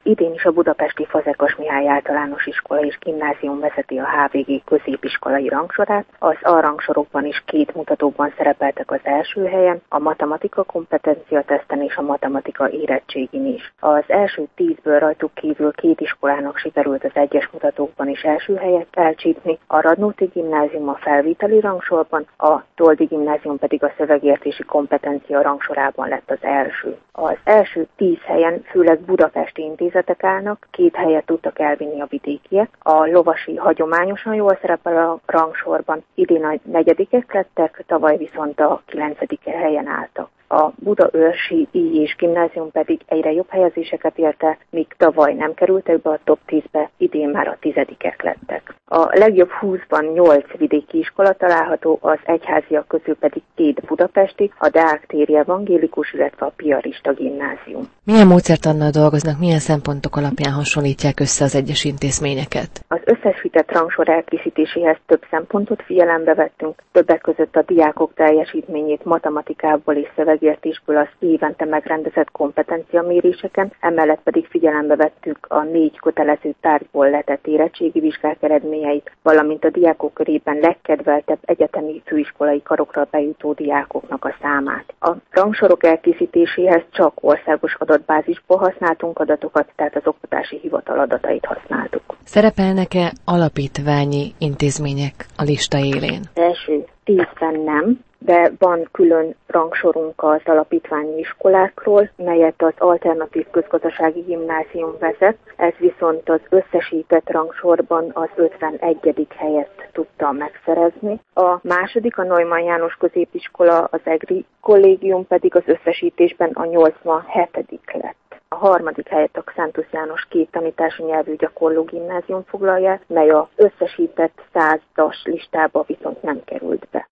Idén is a budapesti Fazekas Mihály Általános Iskola és Gimnázium vezeti a HVG középiskolai rangsorát. Az A-rangsorokban is 2 mutatókban szerepeltek az első helyen, a matematika kompetencia teszten és a matematika érettségin is. Az első 10-ből rajtuk kívül 2 iskolának sikerült az egyes mutatókban is első helyet elcsípni, a Radnóti Gimnázium a felvételi rangsorban, a Toldi Gimnázium pedig a szövegértési kompetencia rangsorában lett az első. Az első 10 helyen főleg budapesti intézetek állnak, 2 helyet tudtak elvinni a vidékiek. A lovasi hagyományosan jól szerepel a rangsorban, idén a 4. lettek, tavaly viszont a 9. helyen álltak. A Budaörsi I. és Gimnázium pedig egyre jobb helyezéseket ért el, míg tavaly nem kerültek be a top 10-be, idén már a 10. lettek. A legjobb 20-ban 8 vidéki iskola található, az egyháziak közül pedig 2 budapesti, a Deák téri evangélikus, illetve a piarista gimnázium. Milyen módszertannal dolgoznak, milyen szempontok alapján hasonlítják össze az egyes intézményeket? Az összesített rangsor elkészítéséhez több szempontot figyelembe vettünk, többek között a diákok teljesítményét matematikából és szövegértésből az évente megrendezett kompetenciaméréseken, emellett pedig figyelembe vettük a 4 kötelező tárgyból letett érettségi vizsgák eredményeit, valamint a diákok körében legkedveltebb egyetemi főiskolai karokra bejutó diákoknak a számát. A rangsorok elkészítéséhez csak országos adatbázisból használtunk adatokat, tehát az oktatási hivatal adatait használtuk. Szerepelnek-e alapítványi intézmények a lista élén? Első 10-ben nem, de van külön rangsorunk az alapítványi iskolákról, melyet az Alternatív Közgazdasági Gimnázium vezet, ez viszont az összesített rangsorban az 51. helyet tudta megszerezni. A második, a Neumann János Középiskola, az EGRI kollégium pedig az összesítésben a 87. lett. A harmadik helyet a Xantus János Két Tanítási Nyelvű Gyakorló Gimnázium foglalja, mely az összesített 100-as listába viszont nem került be.